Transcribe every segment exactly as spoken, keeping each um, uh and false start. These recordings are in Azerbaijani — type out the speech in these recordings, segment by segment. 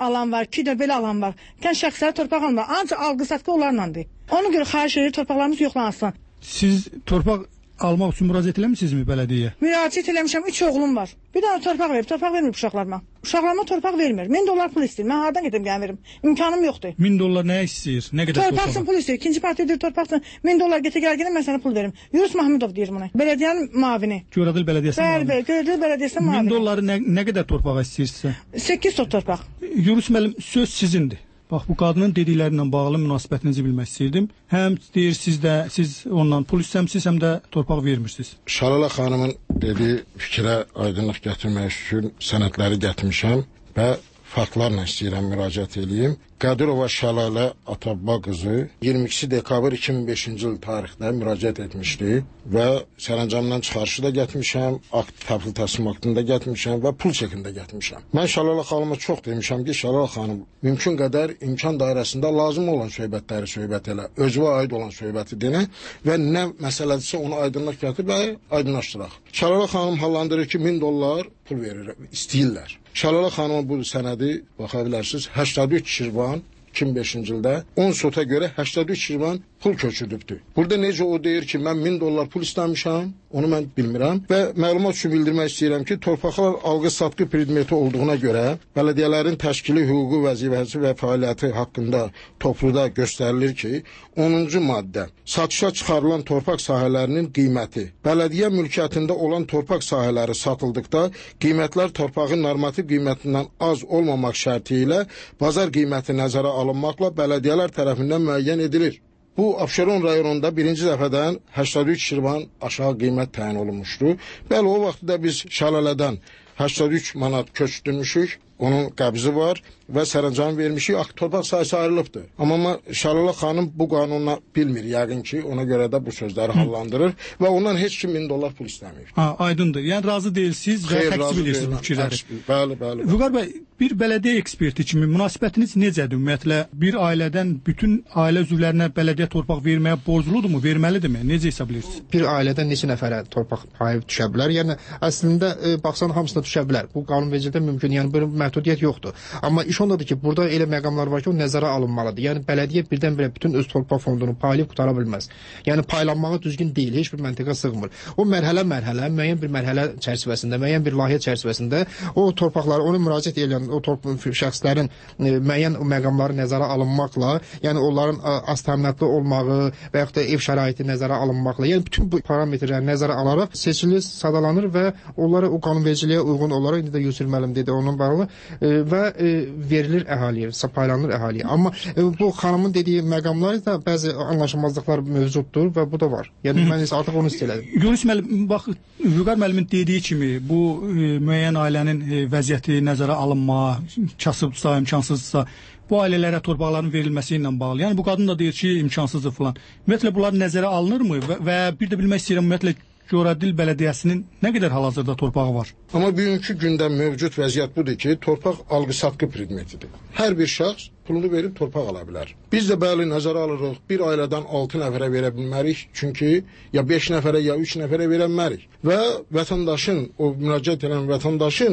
alan var, iki də belə alan var. Kənd şəxsləri torpaq almır. Ancaq alqı-satqı onlarlandır. Ona görə xahiş edir torpaqlarımız yoxlansın. Siz torpaq almaq üçün müraciət eləmisinizmi bələdiyyəyə? Müraciət eləmişəm, üç oğlum var. Bir dənə torpaq verib, torpaq vermir uşaqlarıma. Uşaqlarıma torpaq vermir. min dollar pul istəyir. Mən hardan gedim gəlin verim? İmkanım yoxdur. min dollar nə istəyir? Nə qədər torpaq? Torpaqsın, pul istəyir. İkinci partiyadır torpaqsın. min dollar getir gəl gəlin mən sənə pul verim. Yunus Mahmudov deyir bunu. Belediyenin mavini. Göradil Belediyəsinin mavini. Bəli, bəli, Göradil Belediyəsinin mavini. min dolları nə, nə qədər torpağa istəyirsə? səkkiz sot torpaq. Yunus müəllim, söz sizindir. Bax, bu qadının dediklərindən bağlı münasibətinizi bilmək istəyirdim. Həm deyir siz də, siz ondan pul istəmisiniz, həm də torpaq vermirsiniz. Şalalə xanımın dediyi fikrə aydınlıq gətirmək üçün sənədləri gətirmişəm və faktlarla istəyirəm müraciət edeyim. Qədirova Şəlalə Atabba qızı iyirmi ikisi dekabr iki min beşinci il tarixdə müraciət etmişdi və sərəncamdan çıxarışı da gətirmişəm, akt təhvil təslim aktında gətirmişəm və pul çekində gətirmişəm. Mən Şəlalə xanıma çox demişəm ki, Şəlalə xanım mümkün qədər imkan dairəsində lazım olan söhbətləri söhbət elə, özünə aid olan söhbəti denə və nə məsələdirsə onu aydınlıq gətir və aydınlaşdıraq. Şəlalə xanım hallandırır ki, min dollar pul verir, istəyirlər. Şəlalə xanıma bu sənədi baxa bilərsiniz, səksən üç Şirvan iki min beşinci ildə on sota görə səksən üç Şirvan pul köçürdübdür. Burada necə o deyir ki, mən min dollar pul istəmişəm, onu mən bilmirəm və məlumat üçün bildirmək istəyirəm ki, torpaqlar alqı-satqı predmeti olduğuna görə bələdiyyələrin təşkili hüquqi vəzifəsi və fəaliyyəti haqqında topluda göstərilir ki, onuncu maddə satışa çıxarılan torpaq sahələrinin qiyməti. Bələdiyyə mülkiyyətində olan torpaq sahələri satıldıqda qiymətlər torpağın normativ qiymətindən az olmamaq şərti ilə bazar qiyməti nəzərə alınmaqla bələdiyyələr tərəfindən müəyyən edilir. Bu, Abşeron rayonunda birinci dəfədən səksən üç Şirvan aşağı qiymət təyin olunmuşdu. Bəli, o vaxtda biz Şəlalədən səksən üç manat köçdürmüşük, onun qəbzi var və sərəncam vermişik, torpaq sayısı ayrılıbdır. Amma Şəlalə xanım bu qanunla bilmir, yəqin ki, ona görə də bu sözləri hallandırır və ondan heç kim min dollar pul istəmir. Ha, aydındır. Yəni razı deyilsiniz və təksib edirsiniz bu fikirləri. Bəli, bəli. Vüqar bəy, bir bələdiyyə eksperti kimi münasibətiniz necədir ümumiyyətlə? Bir ailədən bütün ailə üzvlərinə bələdiyyə torpaq verməyə borcludurmu, verməlidirmi? Necə hesab edirsiniz? Bir ailədən neçə nəfərə torpaq payı düşə bilər? Yəni əslində e, baxsan hamısına düşə bilər. Bu qanunvericilikdə mümkün, yəni belə məhdudiyyət yoxdur. Amma iş ondadır ki, burada elə məqamlar var ki, o nəzərə alınmalıdır. Yəni bələdiyyə birdən-birə bütün öz torpaq fondunu paylayıb qutara bilməz. Yəni paylanmağı düzgün deyil, heç bir məntiqə sığmır. O mərhələ-mərhələ, müəyyən bir mərhələ çərçivəsində, müəyyən bir layihə çərçivəsində o torpaqları, onu müraciət edən o torpaq şəxslərin e, müəyyən məqamları nəzərə alınmaqla, yəni onların a, az təminatlı olmağı və yaxud da ev şəraiti nəzərə alınmaqla, yəni bütün bu parametrləri nəzərə alaraq seçilir, sadalanır və onlara o qanunvericiliyə uyğun olaraq indi də Yusuf müəllim dedi onun bağlı e, və e, verilir əhaliyə, paylanır əhaliyə. Amma e, bu xanımın dediyi məqamlar da bəzi anlaşılmazlıqlar mövcuddur və bu da var. Yəni mən artıq onu istəyirəm. Yunus müəllim, bax, Vüqar müəllimin dediyi kimi bu e, müəyyən ailənin e, vəziyyəti nəzərə alınma, kasıbdırsa, imkansızsa, bu ailələrə torpaqların verilməsi ilə bağlı. Yəni bu qadın da deyir ki, imkansızdır falan. Ümumiyyətlə bunlar nəzərə alınırmı və, və bir də bilmək istəyirəm ümumiyyətlə Göradil Bələdiyyəsinin nə qədər hal-hazırda torpağı var? Amma bugünkü gündə mövcud vəziyyət budur ki, torpaq alqı-satqı predmetidir. Hər bir şəxs pulunu verib torpaq ala bilər. Biz də bəli nəzərə alırıq, bir ailədən altı nəfərə verə bilmərik, çünki ya beş nəfərə, ya üç nəfərə verə bilmərik. Və vətəndaşın, o müraciət edən vətəndaşın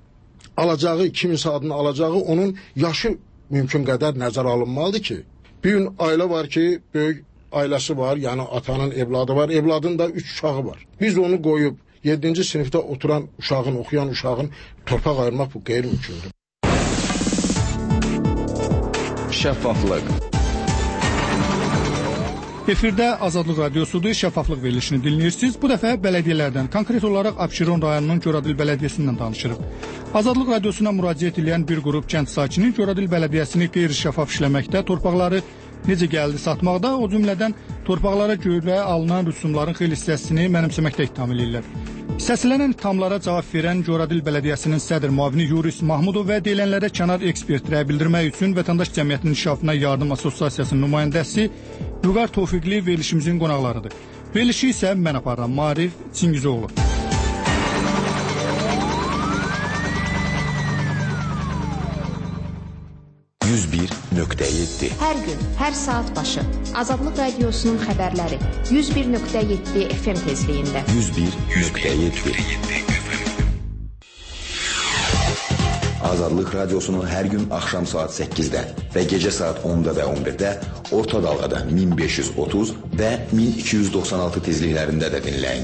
alacağı, kiminsə adını alacağı, onun yaşı mümkün qədər nəzərə alınmalıdır ki, bir gün ailə var ki, böyük ailəsi var, yəni atanın evladı var, evladın da üç uşağı var. Biz onu qoyub yeddinci sinifdə oturan uşağın, oxuyan uşağın torpaq ayırmaq bu qeyri-mümkündür. Şəffaflıq. Efirdə Azadlıq Radiosudur, şəffaflıq verilişini dinləyirsiniz. Bu dəfə bələdiyyələrdən, konkret olaraq Abşeron rayonunun Göradil Bələdiyyəsindən danışırıq. Azadlıq Radiosuna müraciət edən bir qrup kənd sakini Göradil Bələdiyyəsini qeyri-şəffaf işləməkdə, torpaqları necə gəldi satmaqda, o cümlədən torpaqlara görə alınan rüsumların xeyli hissəsini mənimsəməkdə ittiham edirlər. Səslənən ittihamlara cavab verən Göradil Bələdiyyəsinin sədr müavini Yunus Mahmudov və deyilənlərə kənar ekspertlərə bildirmək üçün Vətəndaş Cəmiyyətinin İnkişafına Yardım Assosiasiyasının nümayəndəsi Vüqar Tofiqli verilişimizin qonaqlarıdır. Verilişi isə mən aparıram, Marif Çingizoğlu. yüz bir nöqtə yeddi. Hər gün, hər saat başı Azadlıq Radiosunun xəbərləri yüz bir nöqtə yeddi F M tezliyində. yüz bir nöqtə yeddi. Azadlıq Radiosunu hər gün axşam saat səkkizdə və gecə saat onda və on birdə orta dalğada min beş yüz otuz və min iki yüz doxsan altı tezliklərində də dinləyin.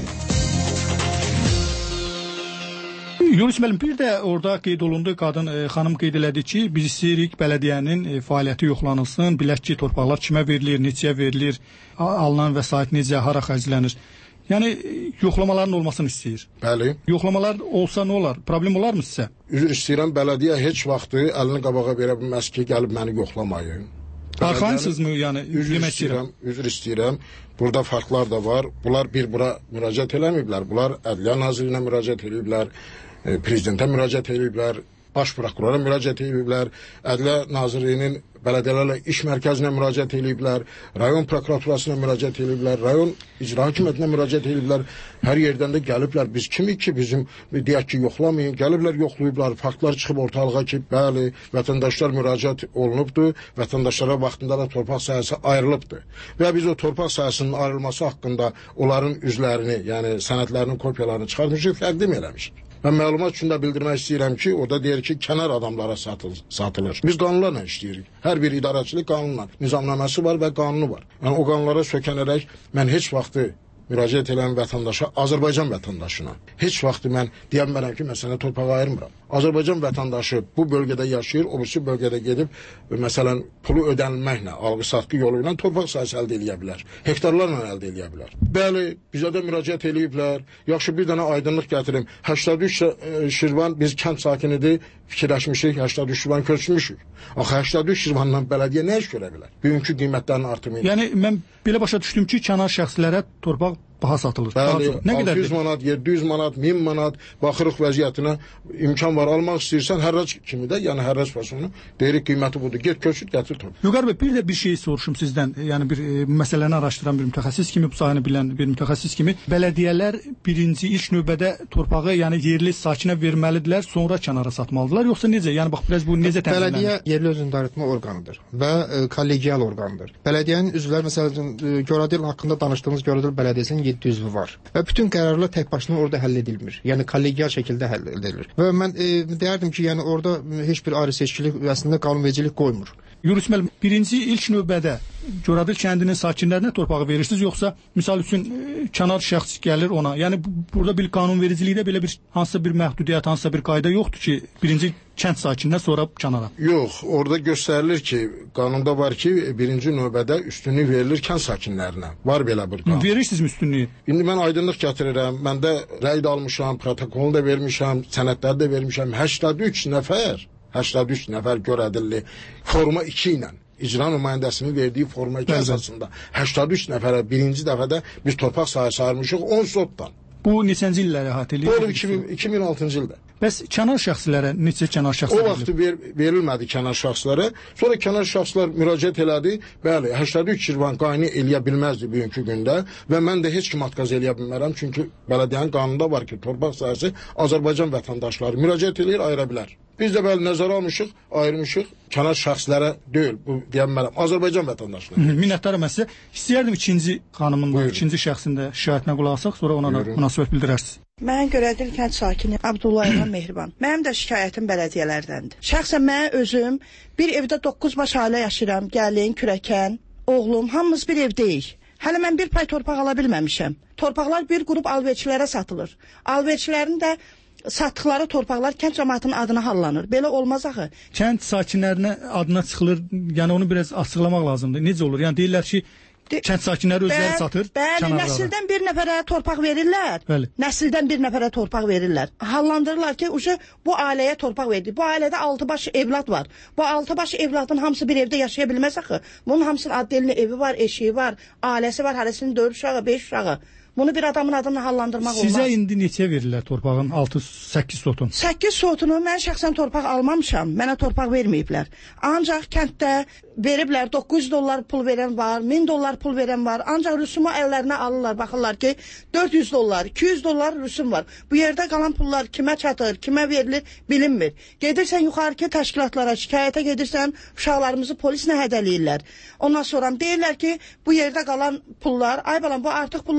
Yunus müəllim, bir də orada qeyd olundu, qadın e, xanım qeyd elədi ki, biz istəyirik bələdiyyənin e, fəaliyyəti yoxlanılsın, bilək ki, torpaqlar kimə verilir, neçəyə verilir, alınan vəsait necə, hara xərclənir. Yəni yoxlamaların olmasını istəyir. Bəli. Yoxlamalar olsa nə olar? Problem olar mı sizə? Üzr istəyirəm, bələdiyyə heç vaxt əlini qabağa verə bilməz ki, gəlib məni yoxlamayın. Arxansızmı, yəni üzr istəyirəm, üzr istəyirəm. Burada farklar da var. Bunlar bir bura müraciət eləməyiblər. Bunlar Ədliyyə Nazirinə müraciət ediblər, prezidentə müraciət ediblər, baş prokurora müraciət ediblər, Ədliyyə Nazirinin bələdiyyələrlə iş mərkəzinə müraciət ediblər, rayon prokuraturasına müraciət ediblər, rayon icra hakimiyyətinə müraciət ediblər. Hər yerdən də gəliblər. Biz kimik ki, bizim deyək ki, yoxlamayın. Gəliblər, yoxlayıblar. Faktlar çıxıb ortalığa ki, bəli, vətəndaşlar müraciət olunubdur. Vətəndaşlara vaxtında da torpaq sahəsi ayrılıbdır. Və biz o torpaq sahəsinin ayrılması haqqında onların üzlərini, yəni sənədlərinin kopyalarını çıxartmışıq, təqdim eləmişik. Mən məlumat üçün də bildirmək istəyirəm ki, orada deyir ki, kənar adamlara satılır. satılır. Biz qanunlarla işləyirik. Hər bir idarəçilik qanunla, nizamnaməsi var və qanunu var. Yəni o qanunlara sökənərək mən heç vaxtı müraciət edən vətəndaşa, Azərbaycan vətəndaşına heç vaxtı mən deyə bilmərəm ki, mən sənə torpağı ayırmıram. Azərbaycan vətəndaşı bu bölgədə yaşayır, o birisi bölgədə gedib, məsələn, pulu ödənilməklə, alqı-satqı yolu ilə torpaq sahəsi əldə edə bilər. Hektarlarla əldə edə bilər. Bəli, bizə də müraciət ediblər. Yaxşı, bir dənə aydınlıq gətirim. səksən üç Şirvan, biz kənd sakinidir, fikirləşmişik, səksən üç Şirvan köçmüşük. Axı səksən üç Şirvandan bələdiyyə nə iş görə bilər? Bugünkü qiymətlərin artımı ilə. Yəni mən belə başa düşdüm ki, kənar şəxslərə torpaq baha satılır. Bəli, nə altı qədərdir? yüz manat, yeddi yüz manat, min manat baxırıq vəziyyətinə, imkan var, almaq istəyirsən hərrac kimi də, yəni hərrac fasonu deyirik qiyməti budur. Get köçür, gətir torpaq. Vüqar bəy, bir də bir şey soruşum sizdən. Yəni bir e, məsələni araşdıran bir mütəxəssis kimi, bu sahəni bilən bir mütəxəssis kimi, bələdiyyələr birinci ilk növbədə torpağı, yəni yerli sakinə verməlidirlər, sonra kənara satmalıdırlar, yoxsa necə? Yəni bax biraz bu necə tənzimlənir? Bələdiyyə yerli özünü idarə etmə orqanıdır və e, kollegial orqandır. Bələdiyyənin üzvləri, məsələn, e, Göradil haqqında danışdığımız Göradil bələdiyyəsinin yeddi üzvü var. Və bütün qərarlar tək başına orada həll edilmir. Yəni kollegial şəkildə həll edilir. Və mən e, deyərdim ki, yəni orada heç bir ayrı seçkilik əslində qanunvericilik qoymur. Yunus müəllim, birinci ilk növbədə Göradil kəndinin sakinlərinə torpağı verirsiniz, yoxsa misal üçün e, kənar şəxs gəlir ona? Yəni bu, burada bir qanunvericilikdə belə bir hansısa bir məhdudiyyət, hansısa bir qayda yoxdur ki, birinci kənd sakininə, sonra kənara. Yox, orada göstərilir ki, qanunda var ki, birinci növbədə üstünlük verilir kənd sakinlərinə. Var belə bir qanun. Verirsinizmi üstünlüyü? İndi mən aydınlıq gətirirəm. Mən də rəy də almışam, protokolunu da vermişəm, sənədləri də vermişəm. səksən üç nəfər, səksən üç nəfər Göradilli forma iki ilə icra nümayəndəsinin verdiyi forma iki əsasında səksən üç nəfərə birinci dəfədə biz torpaq sahəsi ayırmışıq on sotdan. Bu neçənci illəri əhatə edir? Bu olub iki min altıncı ildə. Bəs kənar şəxslərə neçə kənar şəxslər? O vaxt ver, verilmədi kənar şəxslərə. Sonra kənar şəxslər müraciət elədi. Bəli, səksən üç Şirvan qayını eləyə bilməzdi bugünkü gündə və mən də heç kim atqaz eləyə bilmərəm, çünki bələdiyyənin qanununda var ki, torpaq sahəsi Azərbaycan vətəndaşları müraciət eləyir, ayıra bilər. Biz də bəli nəzərə almışıq, ayırmışıq kənar şəxslərə deyil, bu deyə bilmərəm, Azərbaycan vətəndaşları. Minnətdaram mən sizə. İstəyərdim ikinci xanımın, da, ikinci şəxsin də şikayətinə qulaq asaq, sonra ona da münasibət bildirərsiniz. Mən Göradil kənd sakini Abdullayeva Mehriban. Mənim də şikayətim bələdiyyələrdəndir. Şəxsən mən özüm bir evdə doqquz baş ailə yaşayıram. Gəlin, kürəkən, oğlum, hamımız bir evdəyik. Hələ mən bir pay torpaq ala bilməmişəm. Torpaqlar bir qrup alverçilərə satılır. Alverçilərin də satdıqları torpaqlar kənd cəmaatının adına hallanır. Belə olmaz axı. Kənd sakinlərinə adına çıxılır. Yəni onu biraz açıqlamaq lazımdır. Necə olur? Yəni deyirlər ki, De, kənd sakinləri özləri bəl, satır. Bəli, nəsildən bir nəfərə torpaq verirlər. Bəli. Nəsildən bir nəfərə torpaq verirlər. Hallandırırlar ki, ucu bu ailəyə torpaq verdi. Bu ailədə altı baş evlad var. Bu altı baş evladın hamısı bir evdə yaşaya bilməz axı. Bunun hamısının adlı evi var, eşiyi var, ailəsi var, hərəsinin dörd uşağı, beş uşağı. Bunu bir adamın adını hallandırmaq Sizə olmaz. Sizə indi neçə verirlər torpağın altı səkkiz sotun? səkkiz sotunu mən şəxsən torpaq almamışam. Mənə torpaq verməyiblər. Ancaq kənddə veriblər, doqquz yüz dollar pul verən var, min dollar pul verən var. Ancaq rüsumu əllərinə alırlar, baxırlar ki, dörd yüz dollar, iki yüz dollar rüsum var. Bu yerdə qalan pullar kimə çatır, kimə verilir, bilinmir. Gedirsən yuxarıki təşkilatlara, şikayətə gedirsən, uşaqlarımızı polislə hədələyirlər. Ondan sonra deyirlər ki, bu yerdə qalan pullar, ay balam, bu artıq pullar kimə çatır?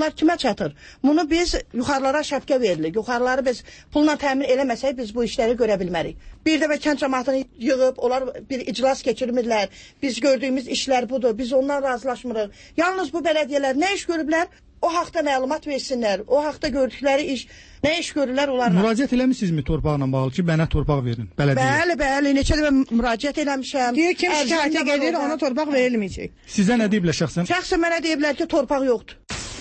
çatır. Bunu biz yuxarılara şəfqə veririk. Yuxarıları biz pulla təmin eləməsək biz bu işləri görə bilmərik. Bir dəfə kənd cəmaatını yığıb, onlar bir iclas keçirmirlər. Biz gördüyümüz işlər budur. Biz ondan razılaşmırıq. Yalnız bu bələdiyyələr nə iş görüblər? O haqda məlumat versinlər. O haqda gördükləri iş, nə iş görürlər onlarla. Müraciət eləmisinizmi torpaqla bağlı ki, mənə torpaq verin, bələdiyyə? Bəli, bəli, neçə dəfə müraciət eləmişəm. Deyir kim şikayətə gedir, ona torpaq verilməyəcək. Sizə nə deyiblər şəxsən? Şəxsən mənə deyiblər ki, torpaq yoxdur.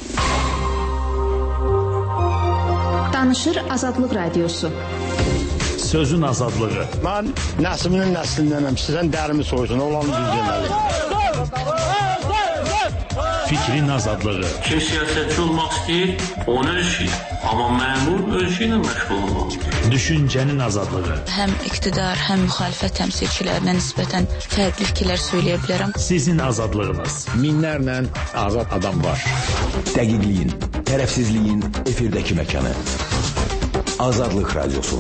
Danışır Azadlıq Radiosu. Sözün azadlığı. Mən nəslinin nəslindənəm. Sizdən dərimi soysun, olanı düz deməli. Fikrin azadlığı. Kim siyasətçi olmaq istəyir, onu ölçür. Amma məmur ölçü ilə məşğul olmaq. Düşüncənin azadlığı. Həm iqtidar, həm müxalifət təmsilçilərinə nisbətən fərqli fikirlər söyləyə bilərəm. Sizin azadlığınız. Minlərlə azad adam var. Dəqiqliyin, tərəfsizliyin efirdəki məkanı. Azadlıq Radiosu.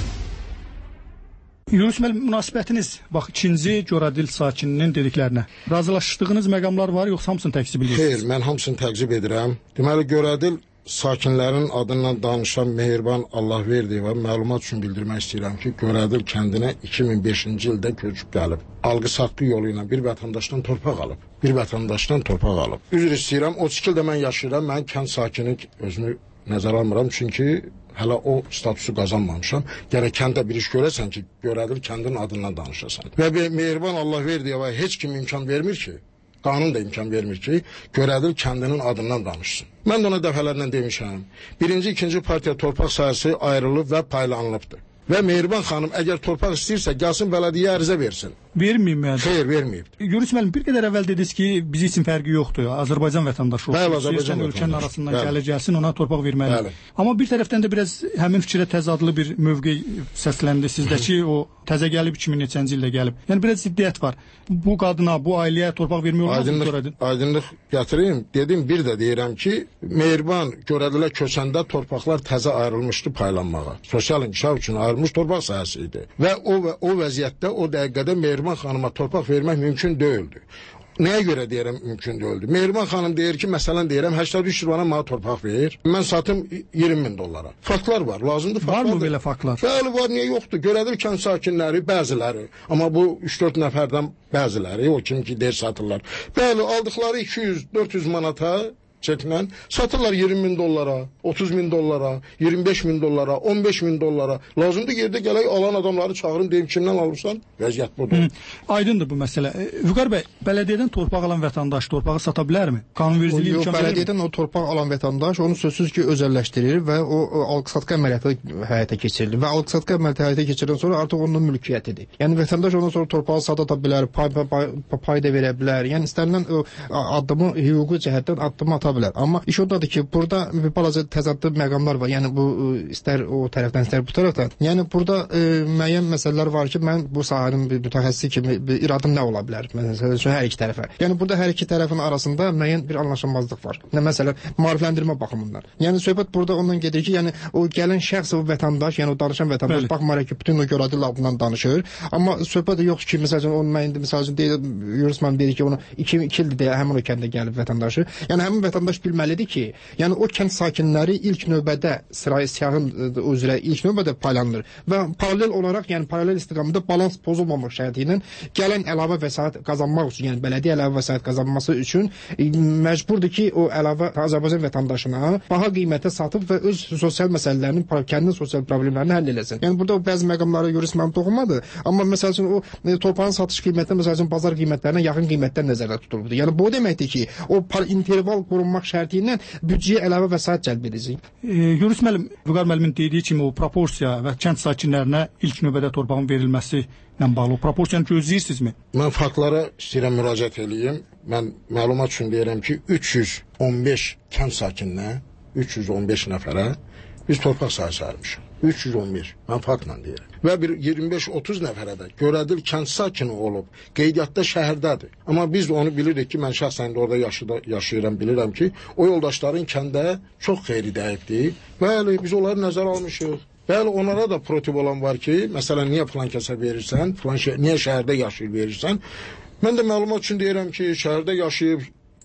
Yunus müəllim, münasibətiniz bax ikinci Göradil sakininin dediklərinə razılaşdığınız məqamlar var, yoxsa hamısını təkzib edirsiniz? Xeyr, mən hamısını təkzib edirəm. Deməli, Göradil sakinlərin adından danışan Mehriban Allahverdiyeva məlumat üçün bildirmək istəyirəm ki, Göradil kəndinə iki min beşinci ildə köçüb gəlib. Alqı satqı yolu ilə bir vətəndaşdan torpaq alıb. Bir vətəndaşdan torpaq alıb. Üzr istəyirəm, otuz iki ildə mən yaşayıram, mən kənd sakini özünü nəzərə almıram, çünki hələ o statusu qazanmamışam. Gərək kəndə bir iş görəsən ki, Göradil kəndin adından danışasan. Və Mehriban Allahverdiyeva heç kim imkan vermir ki, qanun da imkan vermir ki, Göradil kəndinin adından danışsın. Mən də ona dəfələrlə demişəm. Birinci, ikinci partiya torpaq sahəsi ayrılıb və paylanılıbdır. Və Mehriban xanım əgər torpaq istəyirsə, gəlsin bələdiyyə ərizə versin. Verməyib mi? Xeyr, verməyib. Yunus müəllim, bir qədər əvvəl dediniz ki, biz üçün fərqi yoxdur. Azərbaycan vətəndaşı olsun. Bəli, Azərbaycan ölkənin arasından bəli. gələ gəlsin, ona torpaq verməli. Bəli. Amma bir tərəfdən də biraz həmin fikrə təzadlı bir mövqe səsləndi sizdəki, o təzə gəlib iki min neçənci ildə gəlib. Yəni biraz ziddiyyət var. Bu qadına, bu ailəyə torpaq vermək olmaz mı Göradil? Aydınlıq gətirim. Dedim, bir də deyirəm ki, Mehriban Göradilə köçəndə torpaqlar təzə ayrılmışdı paylanmağa. Sosial inkişaf üçün ayrılmış torpaq sahəsi idi. Və o və o vəziyyətdə o dəqiqədə Mehriban xanıma torpaq vermək mümkün deyildi. Nəyə görə deyirəm mümkün deyildi? Mehriban xanım deyir ki, məsələn deyirəm səksən üç ünvana mənə torpaq ver. Mən satım iyirmi min dollara. Faktlar var, lazımdır faktlar. Var mı belə faktlar? Bəli, var, niyə yoxdur? Göradil kənd sakinləri, bəziləri, amma bu üç dörd nəfərdən bəziləri, o kim ki deyir satırlar. Bəli, aldıqları iki yüz dörd yüz manata çetinlə satırlar iyirmi min dollara, otuz min dollara, iyirmi beş min dollara, on beş min dollara. Lazımdır yerdə gələk alan adamları çağırın, deyim kimdən alırsan? Vəziyyət budur. Hı. Aydındır bu məsələ. E, Vüqar bəy, bələdiyyədən torpaq alan vətəndaş torpağı sata bilərmi? Qanunvericiliyi imkan verir mi? Bələdiyyədən o torpaq alan vətəndaş onu sözsüz ki, özəlləşdirir və o, o alqı-satqı əməliyyatı həyata keçirilir və alqı-satqı əməliyyatı həyata keçiriləndən sonra artıq onun mülkiyyətidir. Yəni vətəndaş ondan sonra torpağı sata bilər, pay, pay, pay da verə bilər. Yəni istənilən o addımı hüquqi cəhətdən addım ata bilər. Amma iş ondadır ki, burada bir balaca təzadlı məqamlar var. Yəni bu istər o tərəfdən, istər bu tərəfdən. Yəni burada e, müəyyən məsələlər var ki, mən bu sahənin bir mütəxəssisi kimi bir iradım nə ola bilər? Məsələn, hər iki tərəfə. Yəni burada hər iki tərəfin arasında müəyyən bir anlaşılmazlıq var. Nə məsələn, maarifləndirmə baxımından. Yəni söhbət burada ondan gedir ki, yəni o gələn şəxs, o vətəndaş, yəni o danışan vətəndaş baxmayaraq ki, bütün o Göradil adından danışır. Amma söhbət yox ki, məsələn, onun müəyyən məsələn deyir, Yunus müəllim deyir ki, onu iki ildir deyə həmin o kəndə gəlib vətəndaşı. Yəni həmin vətəndaş bilməlidir ki, yəni o kənd sakinləri ilk növbədə sırayı siyahın üzrə ilk növbədə paylanılır və paralel olaraq, yəni paralel istiqamətdə balans pozulmamaq şərti ilə gələn əlavə vəsait qazanmaq üçün, yəni bələdiyyə əlavə vəsait qazanması üçün məcburdur ki, o əlavə Azərbaycan vətəndaşına baha qiymətə satıb və öz sosial məsələlərini, kəndin sosial problemlərini həll eləsin. Yəni burada bəzi məqamlara Yunus müəllim toxunmadı, amma məsəl üçün o torpağın satış qiyməti məsəl üçün bazar qiymətlərinə yaxın qiymətlər nəzərdə tutulubdur. Yəni bu deməkdir ki, o interval qorunmaq şərti ilə büdcəyə əlavə vəsait cəlb edəcək. E, Yunus müəllim, Vüqar müəllimin dediyi kimi o proporsiya və kənd sakinlərinə ilk növbədə torpağın verilməsi ilə bağlı o proporsiyanı gözləyirsinizmi? Mən faktlara istəyirəm müraciət edeyim. Mən məlumat üçün deyirəm ki, üç yüz on beş kənd sakininə, üç yüz on beş nəfərə biz torpaq sahəsi ayırmışıq. üç yüz on bir. Mən faktla deyirəm. Və bir iyirmi beş otuz nəfərə də Göradil kənd sakini olub, qeydiyyatda şəhərdədir. Amma biz onu bilirik ki, mən şəxsən də orada yaşıda, yaşayıram, bilirəm ki, o yoldaşların kəndə çox xeyri dəyibdir. Bəli, biz onları nəzərə almışıq. Bəli, onlara da protib olan var ki, məsələn, niyə filan kəsə verirsən, filan şə niyə şəhərdə yaşayıb verirsən? Mən də məlumat üçün deyirəm ki, şəhərdə yaşayıb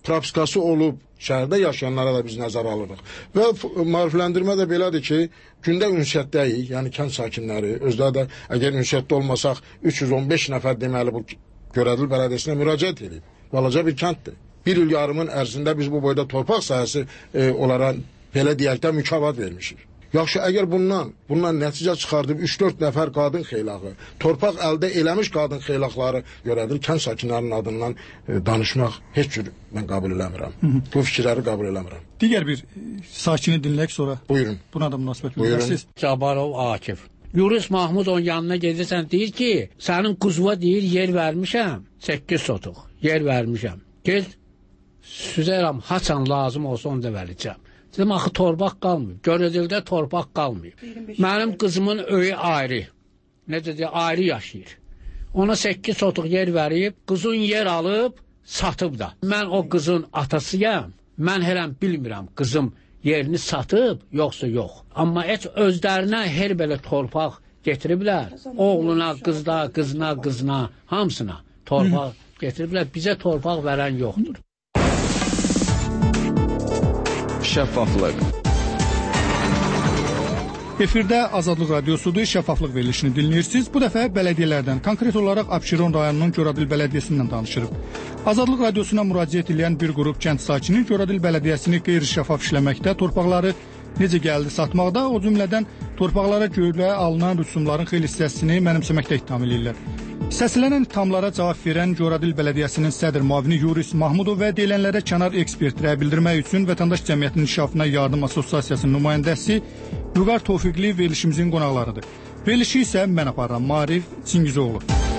propiskası olub, şəhərdə yaşayanlara da biz nəzərə alırıq. Və maarifləndirmə də belədir ki, gündə ünsiyyətdəyik, yəni kənd sakinləri, özləri də əgər ünsiyyətdə olmasaq üç yüz on beş nəfər deməli bu Görədil Bələdiyyəsinə müraciət edib. Balaca bir kənddir. Bir il yarımın ərzində biz bu boyda torpaq sahəsi e, onlara belə deyək də mükafat vermişik. Yaxşı, əgər bundan, bundan nəticə çıxardıb üç dörd nəfər qadın xeylağı, torpaq əldə eləmiş qadın xeylaqları Görədil kənd sakinlərinin adından e, danışmaq heç cür mən qəbul eləmirəm. Hı -hı. Bu fikirləri qəbul eləmirəm. Digər bir sakini dinləyək sonra. Buyurun. Buna da münasibət bildirsiniz. Cabarov Akif. Yunus Mahmudovun yanına gedirsən, deyir ki, sənin quzuva deyir, yer vermişəm, səkkiz sotuq, yer vermişəm. Gel, süzərəm, haçan lazım olsa onu da verəcəm. Dedim, axı torpaq qalmıyor. Görədildə torpaq qalmıyor. Mənim qızımın öyü ayrı. Necə deyir, ayrı yaşayır. Ona səkkiz sotuq yer verib, qızın yer alıb, satıb da. Mən o qızın atasıyam. Mən hələm bilmirəm, qızım yerini satıb, yoxsa yox. Amma heç özlərinə her belə torpaq getiriblər. Oğluna, qızda, qızına, qızına, hamısına torpaq getiriblər. Bizə torpaq verən yoxdur. Şəffaflıq. Efirdə Azadlıq Radiosudur, şəffaflıq verilişini dinləyirsiniz. Bu dəfə bələdiyyələrdən, konkret olaraq Abşeron rayonunun Görədil Bələdiyyəsindən danışırıq. Azadlıq Radiosuna müraciət edən bir qrup kənd sakini Görədil Bələdiyyəsini qeyri-şəffaf işləməkdə, torpaqları necə gəldi satmaqda, o cümlədən torpaqlara görə alınan rüsumların xeyli hissəsini mənimsəməkdə ittiham edirlər. Səslənən ittihamlara cavab verən Görədil Bələdiyyəsinin sədr müavini Yunus Mahmudov və deyilənlərə kənar ekspertlərə bildirmək üçün Vətəndaş Cəmiyyətinin İnkişafına Yardım Assosiasiyasının nümayəndəsi Vüqar Tofiqli verilişimizin qonaqlarıdır. Verilişi isə mən aparıram, Marif Çingizoğlu.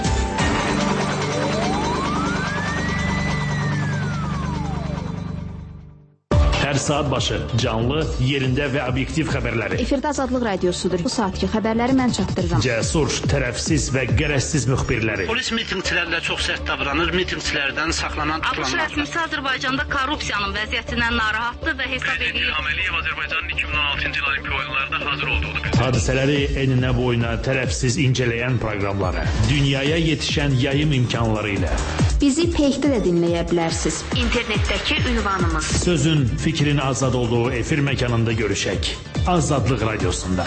Hər saat başı canlı, yerində və obyektiv xəbərləri. Efirdə Azadlıq Radiosudur. Bu saatki xəbərləri mən çatdırıram. Cəsur, tərəfsiz və qərəzsiz müxbirləri. Polis mitinqçilərlə çox sərt davranır, mitinqçilərdən saxlanan tutulanlar. ABŞ rəsmisi Azərbaycanda korrupsiyanın vəziyyətindən narahatdır və hesab edir. Əməliyev Azərbaycanın iki min on altıncı il Olimpiya oyunlarında hazır olduğunu bildirir. Hadisələri eninə boyuna tərəfsiz incələyən proqramları, dünyaya yetişən yayım imkanları ilə. Bizi Peyxdə də dinləyə bilərsiniz. İnternetdəki ünvanımız. Sözün, fikrin azad olduğu efir məkanında görüşək. Azadlıq Radiosunda.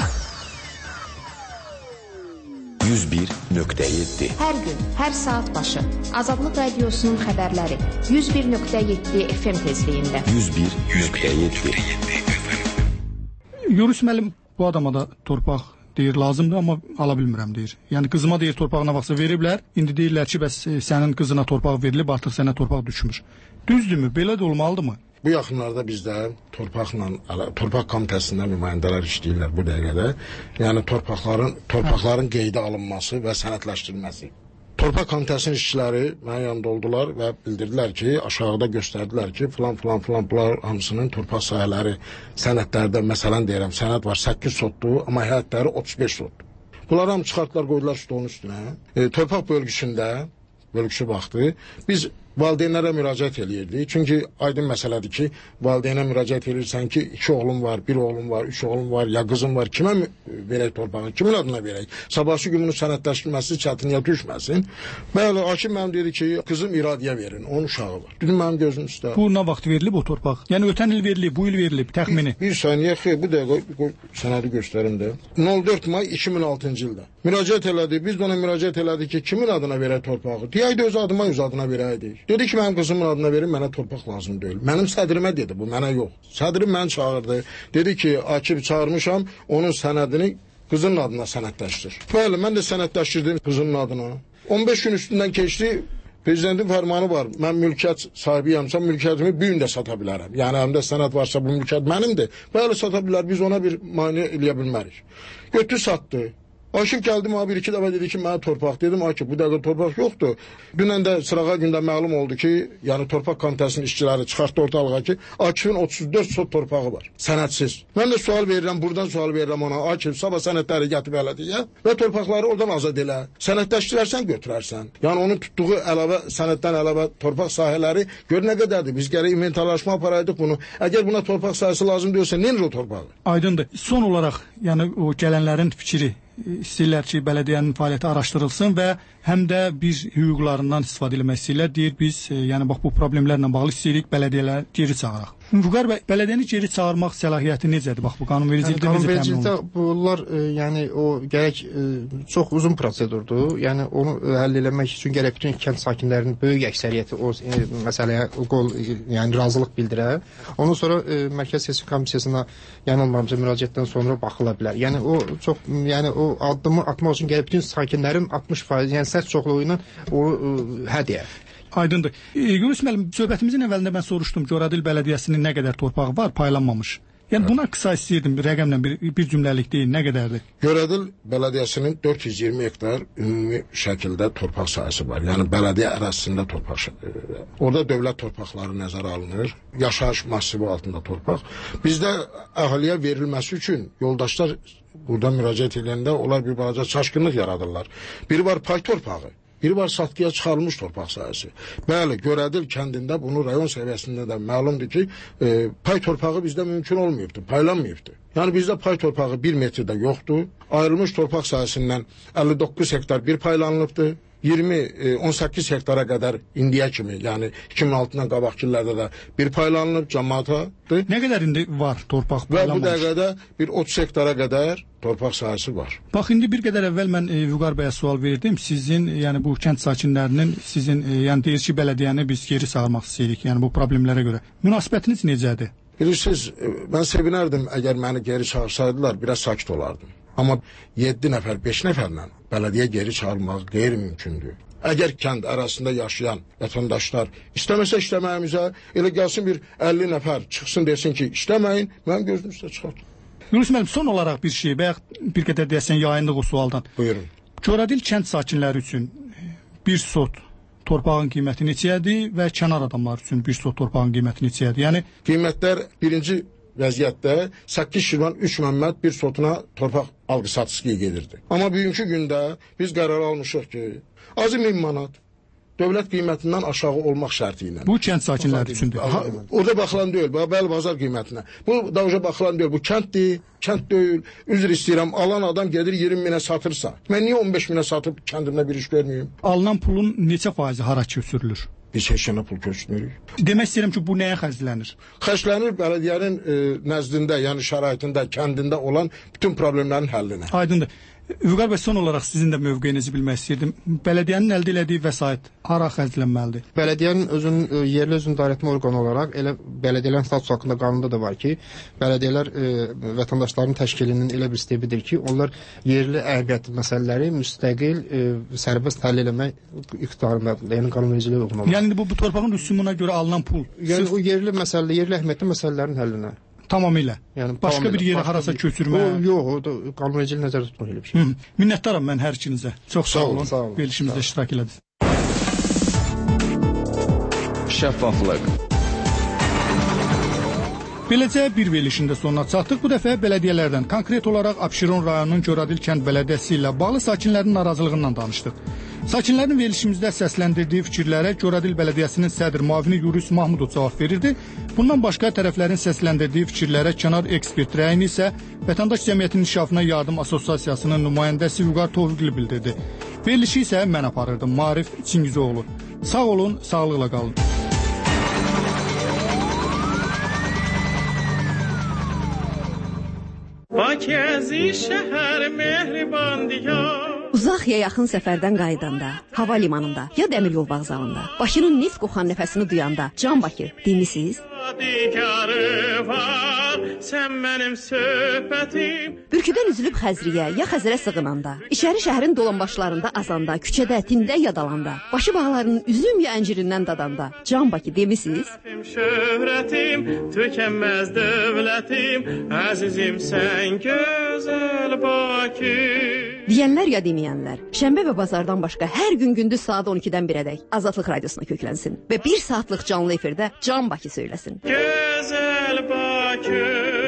yüz bir nöqtə yeddi. Hər gün, hər saat başı. Azadlıq Radiosunun xəbərləri. yüz bir nöqtə yeddi F M tezliyində. yüz bir nöqtə yeddi. Yunus müəllim bu adama da torpaq deyir, lazımdır, amma ala bilmirəm deyir. Yəni qızıma deyir, torpağına vaxtsa veriblər. İndi deyirlər ki, bəs sənin qızına torpaq verilib, artıq sənə torpaq düşmür. Düzdürmü? Belə də olmalıdırmı? Bu yaxınlarda bizdə torpaqla, torpaq komitəsindən nümayəndələr işləyirlər bu dəqiqədə. Yəni torpaqların, torpaqların qeydə alınması və sənədləşdirilməsi. Torpaq komitəsinin işçiləri mənim yanımda oldular və bildirdilər ki, aşağıda göstərdilər ki, filan filan filan bunlar hamısının torpaq sahələri sənədlərdə, məsələn deyirəm, sənəd var səkkiz sotdur, amma həyətləri otuz beş sotdur. Bunlar hamı çıxartdılar, qoydular stolun üstünə. E, torpaq bölgüsündə, bölgüsü vaxtı biz valideynlərə müraciət eləyirdik. Çünki aydın məsələdir ki, valideynə müraciət edirsən ki, iki oğlum var, bir oğlum var, üç oğlum var, ya qızım var. Kimə verək torpağı? Kimin adına verək? Sabahçı gün bunu sənədləşdirməsi çətinliyə düşməsin. Bəli, hakim mənim dedi ki, qızım iradiyə verin, onun uşağı var. Dedim, mənim gözüm üstə. Bu nə vaxt verilib o torpaq? Yəni ötən il verilib, bu il verilib, təxmini. Bir, bir saniyə, xeyr, bu dəqiqə sənədi göstərim də. on dörd may iki min altıncı ildə. Müraciət elədi, biz də ona müraciət elədik ki, kimin adına verək torpağı? Deyək də öz adıma, öz adına verəydik. Dedi ki, mənim qızımın adına verin, mənə torpaq lazım deyil. Mənim sədrimə dedi, bu mənə yox. Sədrim məni çağırdı. Dedi ki, Akif çağırmışam, onun sənədini qızının adına sənədləşdir. Bəli, mən də sənədləşdirdim qızının adına. on beş gün üstündən keçdi, prezidentin fərmanı var. Mən mülkiyyət sahibiyəmsəm, mülkiyyətimi bir gün də sata bilərəm. Yəni, həmdə sənəd varsa, bu mülkiyyət mənimdir. Bəli, sata bilər, biz ona bir mani eləyə bilmərik. Götü satdı. Akif gəldim, abi bir iki dəfə dedi ki, mənə torpaq. Dedim, Akif, bu dəqiqə torpaq yoxdur. Dünən də sırağa gündə məlum oldu ki, yəni torpaq komitəsinin işçiləri çıxartdı ortalığa ki, Akifin otuz dörd sot torpağı var, sənədsiz. Mən də sual verirəm, buradan sual verirəm ona, Akif, sabah sənədləri gətirib elədiyə və torpaqları oradan azad elə. Sənədləşdirərsən, götürərsən. Yəni, onun tutduğu əlavə, sənəddən əlavə torpaq sahələri gör nə qədərdir. Biz gərək inventarlaşma aparaydıq bunu. Əgər buna torpaq sahəsi lazım deyirsə, nedir o torpağı? Aydındır. Son olaraq, yəni o gələnlərin fikri istəyirlər ki, bələdiyyənin fəaliyyəti araşdırılsın və həm də biz hüquqlarından istifadə etmək istəyirlər. Deyir biz, e, yəni bax bu problemlərlə bağlı istəyirik bələdiyyələri geri çağıraq. Vüqar bəy, bələdiyyəni geri çağırmaq səlahiyyəti necədir? Bax bu qanunvericilikdə yəni, necə təmin qanunvericilikdə olunur? bunlar e, yəni o gərək e, çox uzun prosedurdur. Yəni onu e, həll etmək üçün gərək bütün kənd sakinlərinin böyük əksəriyyəti o e, məsələyə qol e, yəni razılıq bildirər. Ondan sonra e, Mərkəzi Seçim Komissiyasına yanılmamca müraciətdən sonra baxıla bilər. Yəni o çox yəni o addımı atmaq üçün gərək bütün sakinlərin altmış faiz yəni səs çoxluğu ilə o e, hədiyyə. Aydındır. E, Yunus müəllim, söhbətimizin əvvəlində mən soruşdum, Coradil bələdiyyəsinin nə qədər torpağı var, paylanmamış. Yəni evet. Buna qısa istəyirdim, rəqəmlə bir, bir cümləlik deyil, nə qədərdir? Coradil bələdiyyəsinin dörd yüz iyirmi hektar ümumi şəkildə torpaq sahəsi var. Yəni bələdiyyə ərazisində torpaq. Orada dövlət torpaqları nəzərə alınır. Yaşayış massivi altında torpaq. Bizdə əhaliyə verilməsi üçün yoldaşlar burada müraciət edəndə onlar bir balaca çaşqınlıq yaradırlar. Biri var pay torpağı. Biri var satqıya çıxarılmış torpaq sahəsi. Bəli, Görədil kəndində bunu rayon səviyyəsində də məlumdur ki, e, pay torpağı bizdə mümkün olmayıbdır, paylanmayıbdır. Yəni bizdə pay torpağı bir metrdə yoxdur. Ayrılmış torpaq sahəsindən əlli doqquz hektar bir paylanılıbdır. iyirmi on səkkiz hektara qədər indiyə kimi, yəni iki min altıdan qabaqki illərdə də bir paylanılıb cəmaatadır. Nə qədər indi var torpaq paylanmamış? Və bu dəqiqədə bir otuz hektara qədər torpaq sahəsi var. Bax, indi bir qədər əvvəl mən e, Vüqar bəyə sual verdim. Sizin, yəni bu kənd sakinlərinin sizin, e, yəni deyir ki, bələdiyyəni biz geri çağırmaq istəyirik, yəni bu problemlərə görə. Münasibətiniz necədir? Bilirsiniz, mən sevinərdim əgər məni geri çağırsaydılar, biraz sakit olardım. Amma yeddi nəfər, beş nəfərlə bələdiyyə geri çağırmaq qeyri-mümkündür. Əgər kənd arasında yaşayan vətəndaşlar istəməsə işləməyimizə, elə gəlsin bir əlli nəfər çıxsın desin ki, işləməyin, mən gözüm üstə çıxart. Yunus müəllim, son olaraq bir şey, bəyək bir qədər deyəsən yayındıq o sualdan. Buyurun. Coradil kənd sakinləri üçün bir sot torpağın qiyməti neçədir və kənar adamlar üçün bir sot torpağın qiyməti neçədir? Yəni qiymətlər birinci vəziyyətdə səkkiz şirvan üç məmmət bir sotuna torpaq alqı-satışı gedirdi. Amma bugünkü gündə biz qərar almışıq ki, azı min manat dövlət qiymətindən aşağı olmaq şərti ilə. Bu kənd sakinləri üçündür. Ha, orada baxılan deyil, bəli bazar qiymətinə. Bu davşa baxılan deyil, bu kənddir, kənd deyil. Üzr istəyirəm, alan adam gedir iyirmi minə satırsa, mən niyə on beş minə satıb kəndimdə bir iş verməyim? Alınan pulun neçə faizi hara köçürülür? Biz heç yana pul köçürmürük. Demək istəyirəm ki, bu nəyə xərclənir? Xərclənir bələdiyyənin e, nəzdində, yəni şəraitində, kəndində olan bütün problemlərin həllinə. Aydındır. Vüqar bəy, son olaraq sizin də mövqeyinizi bilmək istəyirdim. Bələdiyyənin əldə elədiyi vəsait hara xərclənməlidir? Bələdiyyənin özünün yerli özünün idarəetmə orqanı olaraq elə bələdiyyələrin statusu haqqında qanunda da var ki, bələdiyyələr e, vətəndaşların təşkilinin elə bir stepidir ki, onlar yerli əhəmiyyətli məsələləri müstəqil e, sərbəst həll eləmək iqtidarındadır. Yəni qanunvericiliyə uyğun olaraq. Yəni bu, bu torpağın rüsumuna görə alınan pul. Yəni sırf... o yerli məsələ, yerli əhəmiyyətli məsələlərin həllinə. Tamamilə. Yəni başqa tamamilə, bir yerə başqa harasa bir... köçürmə. O, yox, o da qanunvericiliyə nəzərdə tutmaq elə bir şey. Hı. Minnətdaram mən hər ikinizə. Çox sağ, sağ olun. Sağ olun. Verilişimizdə iştirak elədiniz. Şəffaflıq. Beləcə bir verilişində sonuna çatdıq. Bu dəfə bələdiyyələrdən, konkret olaraq Abşeron rayonunun Coradil kənd bələdiyyəsi ilə bağlı sakinlərin narazılığından danışdıq. Sakinlərin verilişimizdə səsləndirdiyi fikirlərə Coradil bələdiyyəsinin sədr müavini Yunus Mahmudov cavab verirdi. Bundan başqa tərəflərin səsləndirdiyi fikirlərə kənar ekspert rəyini isə Vətəndaş Cəmiyyətinin İnkişafına Yardım Assosiasiyasının nümayəndəsi Vüqar Tofiqli bildirdi. Verilişi isə mən aparırdım, Maarif Çingizoğlu. Sağ olun, sağlıqla qalın. Bakəzi şəhər mehriban diyar. Uzaq ya yaxın səfərdən qayıdanda, hava limanında ya dəmir yol vağzalında, Bakının neft qoxan nəfəsini duyanda, Can Bakı, dinlisiz? Var, sən mənim söhbətim. Bürküdən üzülüb Xəzriyə ya Xəzərə sığınanda, içəri şəhərin dolanbaşlarında azanda, küçədə, tində yadalanda, başı bağlarının üzüm ya əncirindən dadanda, Can Bakı demisiz? Şöhrətim, tükənməz dövlətim, əzizim sən gözəl Bakı. Deyənlər ya deməyənlər, şənbə və bazardan başqa hər gün gündüz saat on ikidən birədək Azadlıq Radiosuna köklənsin və bir saatlıq canlı efirdə Can Bakı söyləsin. Gözəl Bakı.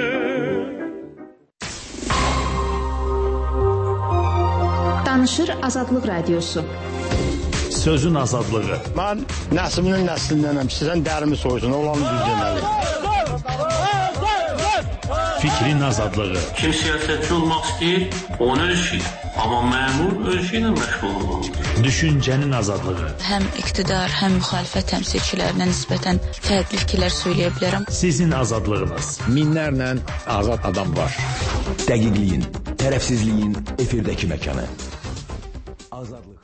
Danışır Azadlıq Radiosu. Sözün azadlığı. Mən nəslinin nəslindənəm. Sizən dərimi soysun, olanı düz deməli. Fikrin azadlığı. Kim siyasətçi olmaq istəyir, onun işi. Amma məmur öz işi ilə məşğul olmalıdır. Düşüncənin azadlığı. Həm iqtidar, həm müxalifət təmsilçilərinə nisbətən fərqli fikirlər söyləyə bilərəm. Sizin azadlığınız. Minlərlə azad adam var. Dəqiqliyin, tərəfsizliyin efirdəki məkanı. Azadlıq.